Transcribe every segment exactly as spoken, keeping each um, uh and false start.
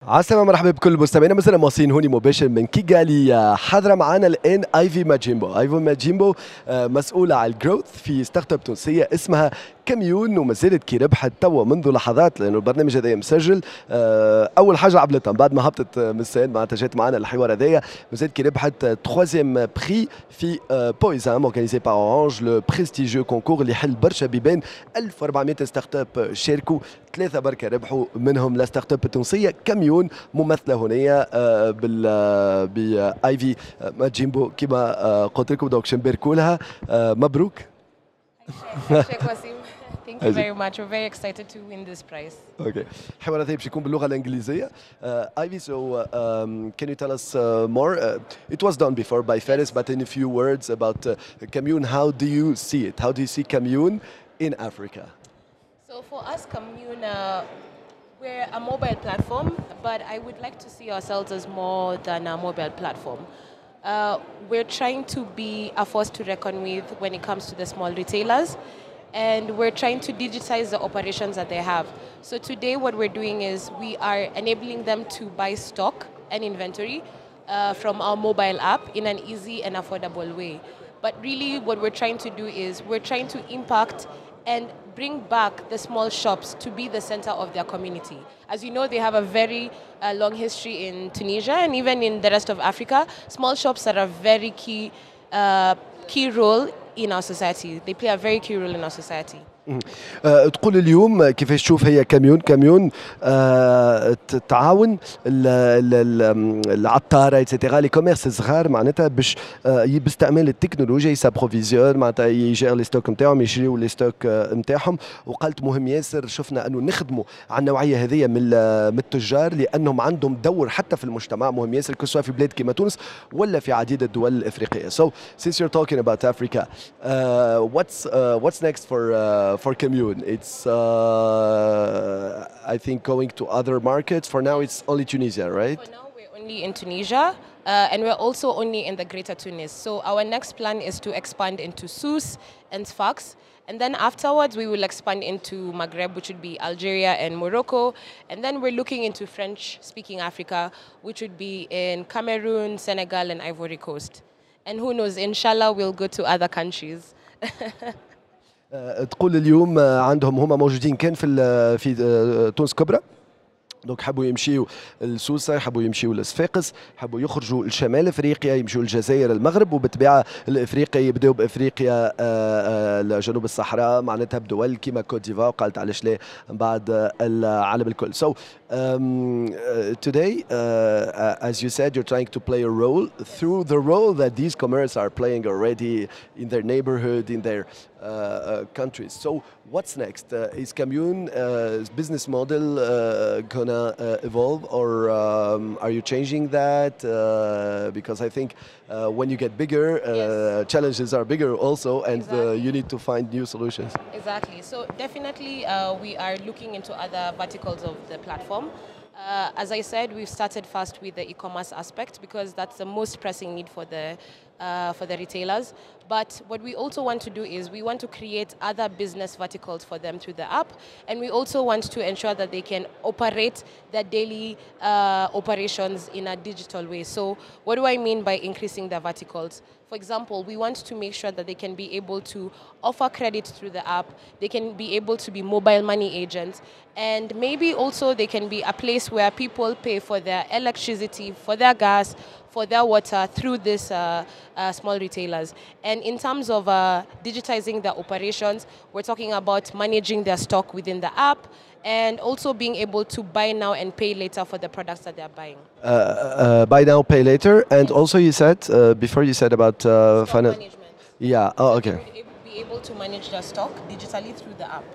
عسلامة، مرحبا بكل مستمعينا. مثلا مواصلين هوني مباشر من كيغالي. حاضرة معنا الآن ايفي ماجيمبو. ايفي ماجيمبو مسؤولة على الجروث في ستارت اب تونسية اسمها كاميون، وما زالت كي ربحت توا منذ لحظات لأنه البرنامج هذا مسجل. أول حاجة عملتها بعد ما هبطت من السين معناتها جات معنا الحوار هذايا، ما زالت كي ربحت تخوازيام بري في بويزام اورغانيزي بار اورانج، لو بريستيجيو كونكور اللي يحل برشا بيبان. ألف وأربعمائة ستارت اب شاركوا، ثلاثة بركة ربحوا منهم لا ستارت اب التونسية كاميون، ممثلة هنا بال بايفي ماجيمبو كما قلت لكم. دونك نباركوا لها، مبروك. Thank you very much. We're very excited to win this prize. Okay. الحوار هذا باش يكون باللغة الإنجليزية. Uh, Ivy, so uh, um, can you tell us uh, more? Uh, it was done before by Faris, but in a few words about uh, Commune. How do you see it? How do you see Commune in Africa? So for us, Commune, uh, we're a mobile platform, but I would like to see ourselves as more than a mobile platform. Uh, we're trying to be a force to reckon with when it comes to the small retailers, and we're trying to digitize the operations that they have. So today what we're doing is we are enabling them to buy stock and inventory uh, from our mobile app in an easy and affordable way. But really what we're trying to do is we're trying to impact and bring back the small shops to be the center of their community. As you know, they have a very uh, long history in Tunisia and even in the rest of Africa. Small shops are a very key, uh, key role in our society. They play a very key role in our society. أه تقول اليوم كيفاش تشوف هي كاميون كاميون أه تعاون العطاره ايتترا لي كوميرس صغار معناتها باش أه باستعمال التكنولوجيا يسابروفيزيون معناتها يجير لي ستوك نتاعهم، يشريوا لي ستوك نتاعهم. وقالت مهم ياسر، شفنا انه نخدموا على النوعيه هذه من من التجار لانهم عندهم دور حتى في المجتمع مهم ياسر، كسوا في بلاد كيما تونس ولا في عديد الدول الافريقيه. So since you're talking about Africa, uh, what's uh, what's next for uh, for Commune? It's uh, I think going to other markets. For now it's only Tunisia, right? For now we're only in Tunisia, uh, and we're also only in the Greater Tunis. So our next plan is to expand into Sousse and Sfax, and then afterwards we will expand into Maghreb, which would be Algeria and Morocco, and then we're looking into French-speaking Africa, which would be in Cameroon, Senegal and Ivory Coast. And who knows, inshallah we'll go to other countries. تقول اليوم عندهم هما موجودين كان في في تونس كبرى، دونك حبوا يمشيوا لسوسة، حبوا يمشيوا لصفاقس، حبوا يخرجوا لشمال افريقيا، يمشيوا للجزائر المغرب، وبالطبيعه الافريقيا يبداوا بافريقيا جنوب الصحراء معناتها بدول كيما كوت ديفوار، قالت علاش لا من بعد العالم الكل. So um, uh, today uh, as you said you're trying to play a role through the role that these commerce are playing already in their neighborhood, in their uh, uh, countries. So what's next? Uh, is Commune uh, business model uh, gonna uh, evolve, or um, are you changing that? Uh, because I think uh, when you get bigger, uh, yes. challenges are bigger also, and exactly. uh, you need to find new solutions. Exactly. So definitely uh, we are looking into other verticals of the platform. Uh, as I said, we've started first with the e-commerce aspect because that's the most pressing need for the uh, for the retailers. But what we also want to do is we want to create other business verticals for them through the app, and we also want to ensure that they can operate their daily uh, operations in a digital way. So what do I mean by increasing their verticals? For example, we want to make sure that they can be able to offer credit through the app, they can be able to be mobile money agents, and maybe also they can be a place where people pay for their electricity, for their gas, for their water through these uh, uh, small retailers. And in terms of uh, digitizing their operations, we're talking about managing their stock within the app, and also being able to buy now and pay later for the products that they're buying. Uh, uh, buy now, pay later, and yes. also you said, uh, before you said about uh, finance management. Yeah, oh, okay. Be able to manage their stock digitally through the app.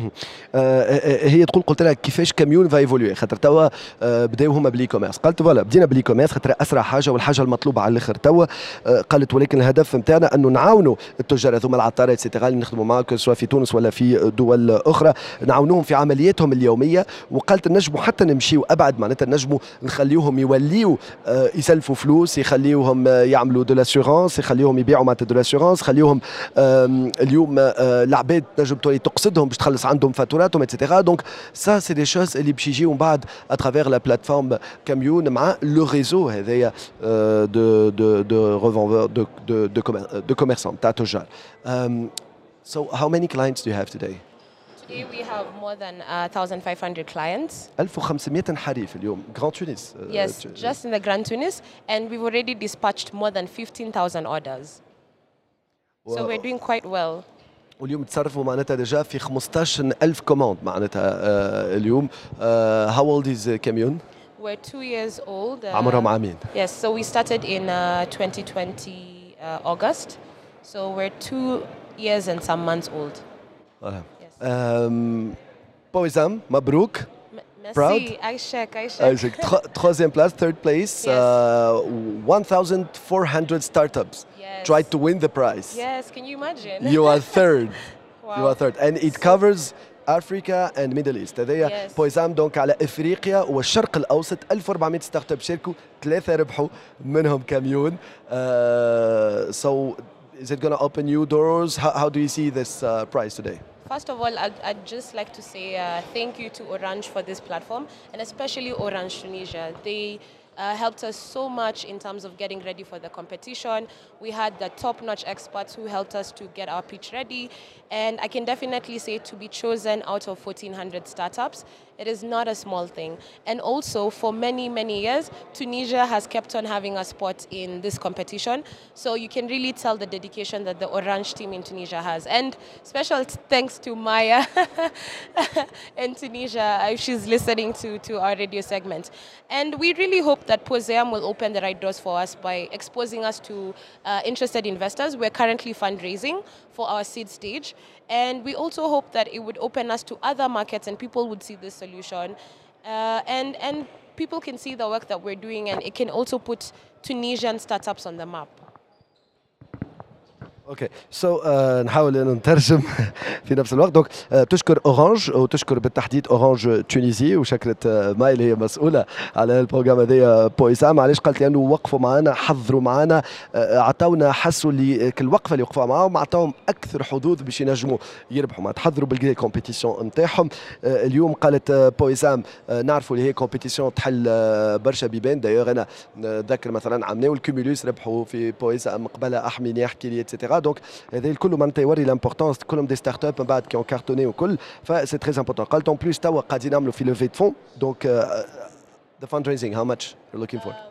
هي تقول قلت لها كيفاش كاميون فا ايفولوي، خاطر توا بداو هما بلي كوميرس. قالت فوالا بدينا بلي كوميرس خاطر اسرع حاجه والحاجه المطلوبه على الاخر توا. قالت ولكن الهدف نتاعنا انه نعاونوا التجار هذوما العطارات سيتيغا اللي نخدموا معاهم سواء في تونس ولا في دول اخرى، نعاونوهم في عملياتهم اليوميه. وقالت نجموا حتى نمشيو ابعد، معناتها نجموا نخليوهم يوليوا يسلفوا فلوس، يخليوهم يعملوا دو لاسيورونس، يخليوهم يبيعوا معناتها دو لاسيورونس، خليوهم اليوم العباد تنجم تقصدهم باش تخلص يخلص عندهم فاتوراتهم اتسيتيرا. دونك سا سي دي شوز اللي باش يجيو من بعد اترافير لا بلاتفورم كاميون مع لو ريزو هذايا دو دو دو ريفوندور دو دو دو كوميرسون تاع تجار. So how many clients do you have today? Today we have more than uh, one thousand five hundred clients. ألف وخمسمائة حريف اليوم Grand Tunis. Yes, just in the Grand Tunis, and we've already dispatched more than fifteen thousand orders. So we're doing quite well. واليوم تصرفوا معناتها ديجا في خمسطاش ألف كوموند معناتها اليوم. How old is Kamyon? We're two years old. Uh, عمرهم عامين. Yes, so we started in uh, twenty twenty uh, August. So we're two years and some months old. Voilà. Yes. Um, Poisam, Mabrouk. Merci, Proud? Aishek, Aishek. Isaac, tro- troisième place, third place. Yes. Uh, one thousand four hundred startups Yes. tried to win the prize. Yes, can you imagine? You are third. Wow. You are third. And it covers Africa and Middle East. هذايا Yes. بويزام دونك على افريقيا والشرق الاوسط. ألف وأربعمائة ستارت اب شاركوا، ثلاثه ربحوا منهم كاميون. Uh, so is it going to open new doors? How, how do you see this uh, prize today? First of all, I'd, I'd just like to say uh, thank you to Orange for this platform, and especially Orange Tunisia. They uh, helped us so much in terms of getting ready for the competition. We had the top-notch experts who helped us to get our pitch ready, and I can definitely say to be chosen out of fourteen hundred startups, it is not a small thing. And also, for many, many years, Tunisia has kept on having a spot in this competition. So you can really tell the dedication that the Orange team in Tunisia has. And special thanks to Maya in Tunisia, if she's listening to, to our radio segment. And we really hope that Poseam will open the right doors for us by exposing us to uh, interested investors. We're currently fundraising for our seed stage. And we also hope that it would open us to other markets and people would see this solution. Uh, and, and people can see the work that we're doing, and it can also put Tunisian startups on the map. اوكي سو so, uh, نحاول ان نترجم في نفس الوقت. دونك uh, تشكر اورانج وتشكر بالتحديد اورانج تونيزي وشكرت uh, ماي اللي هي مسؤوله على البروجرام هذايا بويسام. علاش قالت لانه وقفوا معنا، حضروا معنا، uh, عطاونا، حسوا اللي كل وقفه اللي وقفوا معاهم عطاهم اكثر حظوظ باش ينجموا يربحوا. ما تحضروا بالكري كومبيتيسيون نتاعهم. uh, اليوم قالت uh, بويسام uh, نعرفوا اللي هي كومبيتيسيون تحل uh, برشا بيبان. دايوغ انا نذكر مثلا عملناو الكوميلوس ربحوا في بويسام قبلها احمد يحكي لي اتسيتيرا. دونك هذا الكل معناتها يوري لامبورتونس كلهم دي ستارت اب من بعد كي اون كارتوني وكل. فسي تري امبورتون. قالت اون بليس توا قاعدين نعملوا في لوفي دو فون. دونك ذا فاند ريزينغ هاو ماتش يو لوكينغ فور؟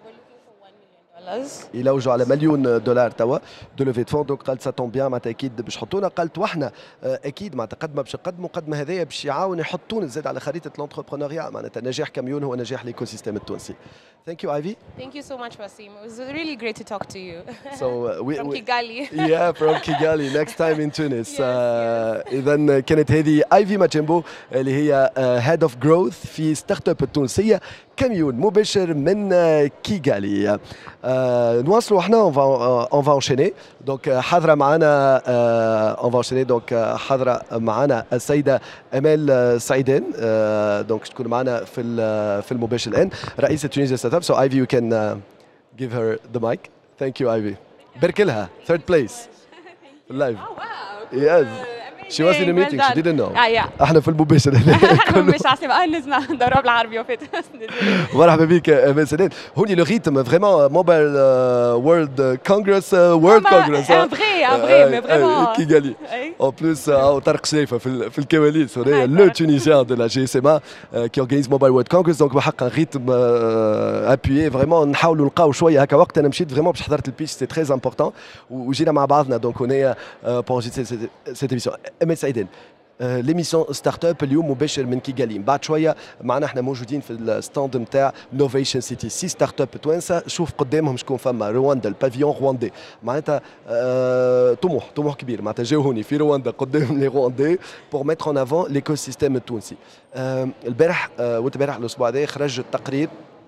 يلوجوا على مليون دولار توا دو لوفي دو فون. دونك قالت سا طون بيان معناتها اكيد باش يحطونا. قالت وحنا اكيد معناتها قد ما باش نقدموا قد ما هذايا باش يعاون يحطونا زاد على خريطه الانتربرونيا. معناتها نجاح كاميون هو نجاح الايكو سيستم التونسي. Thank you, Ivy. Thank you so much, Wasim. It was really great to talk to you. So uh, we, from we, Kigali. Yeah, from Kigali. Next time in Tunis. Yes, uh, إذا كانت هذه ايفي ماتشيمبو اللي هي هيد اوف جروث في ستارت اب التونسيه كاميون مباشر من كيغالي. uh, نواصلوا احنا اون اون فا انشيني. دونك حاضره معنا اون فا انشيني. دونك حاضره معنا السيده امال سعيدان. دونك تكون معنا في في المباشر الان رئيسه تونيزيا ستارت اب. So Ivy, you can uh, give her the mic. Thank you, Ivy. بارك لها third place live. Oh wow. Yes. She was in a meeting. She didn't know. Ah, yeah. احنا في المباشر احنا مش عارفين اه نسمع ضرب العربي وفات. مرحبا بك امال سداد. هوني لو ريتم فريمون موبايل وورلد كونغرس وورلد كونغرس. ان فري ان فري مي فريمون كيغالي. اون بلوس طارق شريفه في في الكواليس. هنا لو تونيزيان دو لا جي اس ام ا كي اورغانيز موبايل وورلد كونغرس. دونك بحق ان ريتم ابيي فريمون نحاولوا نلقاو شويه هكا وقت. انا مشيت فريمون باش حضرت البيتش سي تري امبورطون وجينا مع بعضنا. دونك هنا بور سيت ايميسيون. امال سعيدان ليميسيون ستارت اب اليوم مباشر من كيغالي. بعد شويه معنا احنا موجودين في الستاند نتاع نوفيشن سيتي. سي ستارت اب توانسه. شوف قدامهم شكون فما رواندا البافيون رواندي. معناتها آه طموح طموح كبير. معناتها جاو هوني في رواندا قدام لي رواندي بور ميتر اون افون ليكو سيستيم التونسي. آه البارح آه والبارح الاسبوع هذا خرج التقرير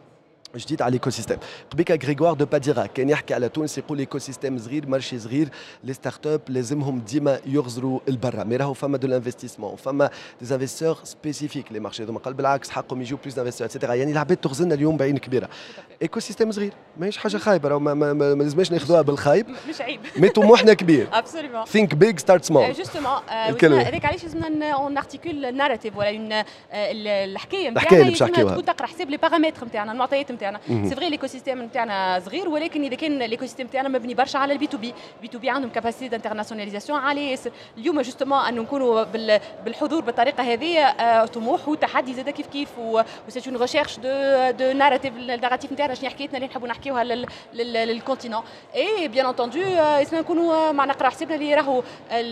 جديد على الايكو سيستيم. قبيك غريغوار دو باديرا كان يحكي على تونس يقول ايكو سيستيم صغير مارشي صغير لي ستارت اب لازمهم ديما يغزروا البرا مي راهو فما دو لانفستيسمون فما دي انفستور سبيسيفيك لي مارشي هذوما قال بالعكس حقهم يجيو بلوس انفستور اتسيتيرا يعني العباد تغزلنا اليوم بعين كبيره. ايكو سيستيم صغير ماهيش حاجه خايبه راهو ما, ما, ما, ما لازمش ناخذوها بالخايب مش عيب مي طموحنا كبير. ابسوليومون ثينك بيج ستارت سمول. جوستومون هذاك علاش لازمنا اون ارتيكول ناراتيف ولا اون الحكايه الحكايه اللي باش نتاعنا نحكيوها تكون تقرا حساب لي بارامتر نتاعنا المعطيات نتاعنا. سي فري الايكو سيستيم نتاعنا صغير ولكن اذا كان الايكو سيستيم نتاعنا مبني برشا على البي تو بي بي تو بي عندهم كاباسيتي دانترناسيوناليزاسيون عاليه ياسر. اليوم جوستومون انه نكونوا بالحضور بالطريقه هذه طموح وتحدي زاد كيف كيف وسيت اون ريشيرش دو دو ناراتيف الناراتيف نتاعنا شنو حكايتنا اللي نحبوا نحكيوها للكونتينون اي بيان انتوندو اسمنا نكونوا مع نقرا حسابنا اللي راهو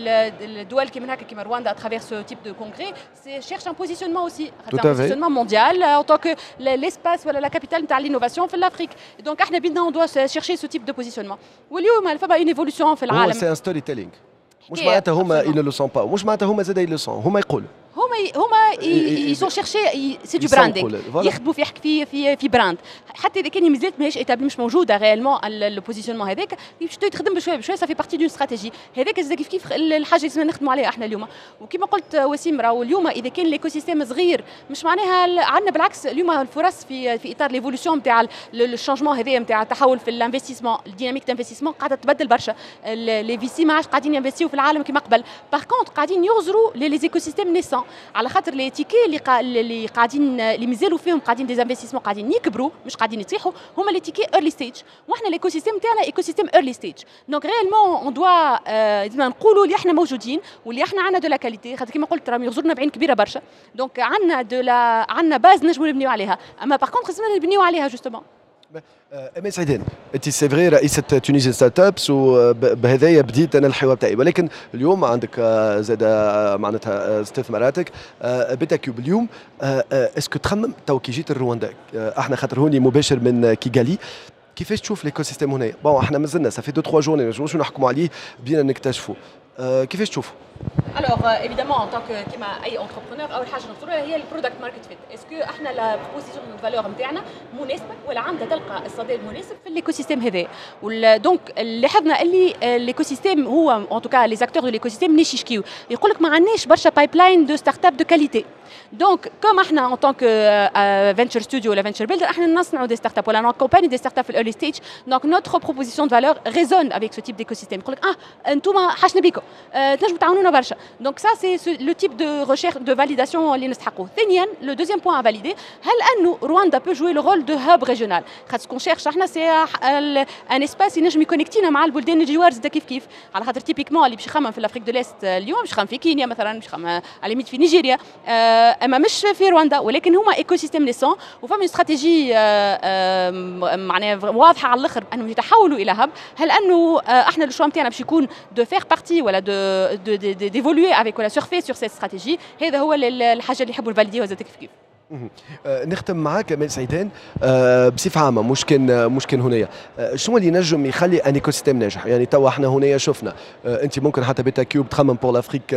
الدول كيما هكا كيما رواندا اترافير سو تيب دو كونغري سي شيرش ان بوزيسيونمون اوسي ان بوزيسيونمون مونديال ان طونك ليسباس ولا لا كابيتال نتاع لينوفاسيون في الافريك. دونك احنا بدنا on doit chercher ce type de positionnement. واليوم فما une évolution في العالم. سي ان ستوري تيلينغ. مش معناتها هما ils ne le sont pas مش معناتها هما زاد ils le sont هما يقولوا. هما هما يسون شيرشي سي دو براندينغ يخدموا في في في في براند حتى اذا كان مازالت ماهيش ايتابلي مش موجوده ريالمون البوزيسيونمون هذاك تخدم بشويه بشويه صافي بارتي دون استراتيجي هذاك كيف كيف الحاجه اللي لازم نخدموا عليها احنا اليوم. وكما قلت وسيم راهو اليوم اذا كان الايكو سيستيم صغير مش معناها عندنا بالعكس اليوم الفرص في في اطار ليفولوسيون نتاع الشانجمون هذايا نتاع التحول في الانفستيسمون الديناميك دانفستيسمون قاعده تبدل برشا. لي في سي ما عادش قاعدين ينفستيو في العالم كما قبل. باغ كونت قاعدين يغزروا لي ايكو سيستيم نيسون على خاطر لي تيكي اللي قا... اللي قاعدين اللي مازالوا فيهم قاعدين دي انفستيسمون قاعدين يكبروا مش قاعدين يطيحوا هما لي تيكي ايرلي ستيج واحنا الايكو سيستيم تاعنا ايكو سيستيم ايرلي ستيج. دونك ريالمون اون دوا لازم نقولوا اللي احنا موجودين واللي احنا عندنا دو لا كاليتي خاطر كيما قلت راهم يغزرنا بعين كبيره برشا. دونك عندنا دو لا عندنا باز نجموا نبنيو عليها اما باغ كونت خصنا نبنيو عليها جوستومون. أمين سعيدان انت سي فري رئيسه تونيزيان ستارت ابس وبهذايا بديت انا الحوار تاعي ولكن اليوم عندك زاد معناتها استثماراتك بتاكيوب اليوم اسكو تخمم تو كي جيت لرواندا احنا خاطر هوني مباشر من كيغالي كيفاش تشوف ليكو سيستيم هنا؟ بون احنا مازلنا صافي دو تخوا جورني مش نحكموا عليه بدينا نكتشفوا كيفاش تشوفوا؟ Alors euh, évidemment en tant que كيما اي انتربرونور اول حاجه نقولها هي البرودكت ماركت فيت. اسكو احنا لا بروبوزيسيون دو فالور نتاعنا مناسبه ولا عندها تلقى الصدى المناسب في الايكو سيستيم هذا. دونك لاحظنا اللي الايكو سيستيم هو ان توكا لي زاكتور دو الايكو سيستيم مانيش يشكيو يقول لك ما عندناش برشا بايب لاين دو ستارت اب دو كاليتي. دونك كوم احنا ان طونك فينتشر ستوديو ولا فينتشر بيلدر احنا نصنعوا دي ستارت اب ولا نكومباني دي ستارت اب في الايرلي ستيج. دونك نوتر بروبوزيسيون دو فالور ريزون افيك سو تيب ديكو سيستيم يقول لك اه انتم حاجنا بيكم تنجموا تعاونونا برشا. دونك سا سي لو تيب دو ريشيرش دو فاليداسيون اللي نستحقوه. ثانيا لو دوزيام بوين ا فاليدي هل انه رواندا بو جوي لو رول دو هاب ريجيونال خاطر سكون شيرش احنا سي ان اسباس ينجم يكونيكتينا مع البلدان الجوار زاد كيف كيف على خاطر تيبيكمون اللي باش يخمم في الافريك دو ليست اليوم باش يخمم في كينيا مثلا باش يخمم على ميت في نيجيريا اما مش في رواندا ولكن هما ايكو سيستيم نيسون وفما استراتيجي معناها واضحه على الاخر انهم يتحولوا الى هاب. هل انه احنا الشوا نتاعنا باش يكون دو فير بارتي ولا دو ديفولوي افيك ولا سورفي سور سيت استراتيجي هذا هو الحاجه اللي يحبوا الفاليديو زاد كيف كيف. نختم معاك أمين سعيدان بصفة عامة مش كان مش كان هنايا شنو اللي نجم يخلي ان ايكو سيستيم ناجح؟ يعني توا احنا هنايا شفنا انت ممكن حتى بيتا كيوب تخمم بور لافريك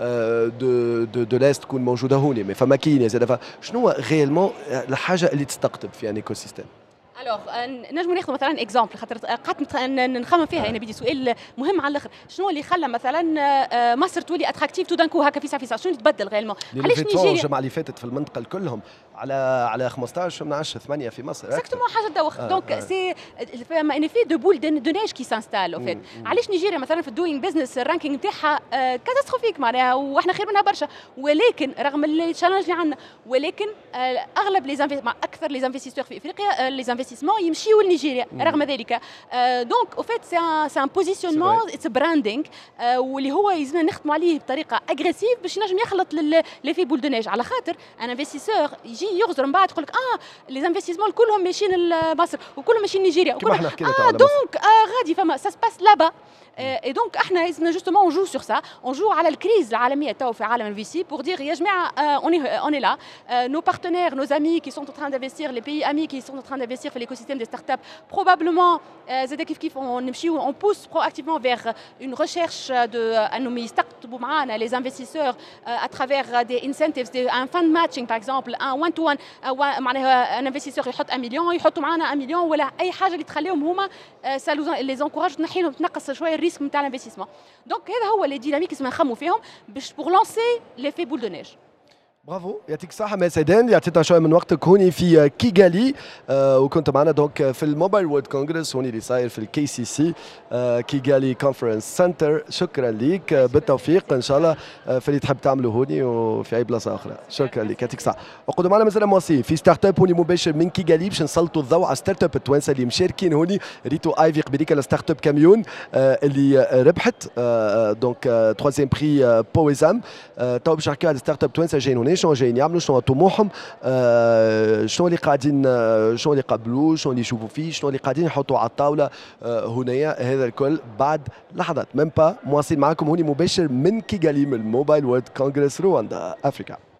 دو دو دو لاست تكون موجودة هوني مي فما كينيا زاد شنو هو ريالمون الحاجة اللي تستقطب في ان ايكو سيستيم؟ الوغ نجموا ناخذ مثلا اكزامبل خاطر قعدت نخمم فيها انا بدي سؤال مهم على الاخر. شنو اللي خلى مثلا مصر تولي اتراكتيف تو دانكو هكا في ساعه في ساعه شنو تبدل ريالمون؟ علاش نيجيريا الجمعه اللي فاتت في المنطقه كلهم على على خمسطاش من عشرة ثمانية في مصر اكزاكتومون حاجه تدوخ. دونك سي فما ان في دو بول دو نيج كي سانستال او فيت. علاش نيجيريا مثلا في الدوينغ بزنس الرانكينغ نتاعها كاتاستروفيك معناها واحنا خير منها برشا ولكن رغم التشالنج اللي عندنا ولكن اغلب لي اكثر لي انفستيسور في افريقيا لي انفستيسمون يمشيو لنيجيريا رغم ذلك. دونك او فيت سي سي ان بوزيسيونمون اتس براندينغ واللي هو يلزمنا نخدموا عليه بطريقه اغريسيف باش ينجم يخلط لي في بول دو نيج على خاطر ان انفستيسور يجي يغزر من بعد يقول لك اه لي انفستيسمون كلهم ماشيين لمصر وكلهم ماشيين نيجيريا كما اه دونك آه غادي فما سا سباس لابا. اي دونك احنا لازمنا جوستومون نجو سور سا نجو على الكريز العالميه تو في عالم الفي سي بور دير يا جماعه اوني اوني لا نو بارتنير نو امي كي سون ان تران دانفستير لي بيي امي كي سون ان تران دانفستير في l'écosystème des startups. Probablement, زاد كيف كيف on نمشيو on pousse proactivement vers une recherche de انهم يستقطبوا معنا les investisseurs à travers des incentives, des, un fund matching par exemple, un one to one معناها un investisseur يحط un million يحطوا معنا un million ولا اي حاجه اللي تخليهم هما ça les encourage تنحي لهم تنقص شويه الريسك نتاع الانفستيسمون. دونك هذا هو لي ديناميك اللي نخموا فيهم باش pour lancer l'effet boule de neige. برافو، يعطيك الصحة ميسيدان اللي عطيتنا شوية من وقتك هوني في كيغالي، آه وكنت معنا دونك في الموبايل وورد كونغرس هوني اللي صاير في الكي سي سي آه كيغالي كونفرنس سنتر. شكرا ليك، آه بالتوفيق ان شاء الله آه في اللي تحب تعمله هوني وفي اي بلاصة أخرى. شكرا ليك، يعطيك الصحة. وقعدوا معنا مازال مواصلين في ستارت اب هوني مباشر من كيغالي باش نسلطوا الضوء على ستارت اب التوانسة اللي مشاركين هوني. ريتو ايفي قبليك الستارت اب كاميون آه اللي ربحت آه دونك تروازيام بري بويزام. آه تو باش نحكيو على ستارت اب توانسة جايين هنا، شنو جايين يعملوا، شنو طموحهم، آه شنو اللي قاعدين آه شنو اللي قبلوه، شنو اللي يشوفوا فيه، شنو اللي قاعدين يحطوا على الطاوله آه هنايا. هذا الكل بعد لحظات، ميم با مواصلين معكم هوني مباشر من كيغالي من الموبايل وورد كونغرس رواندا افريكا.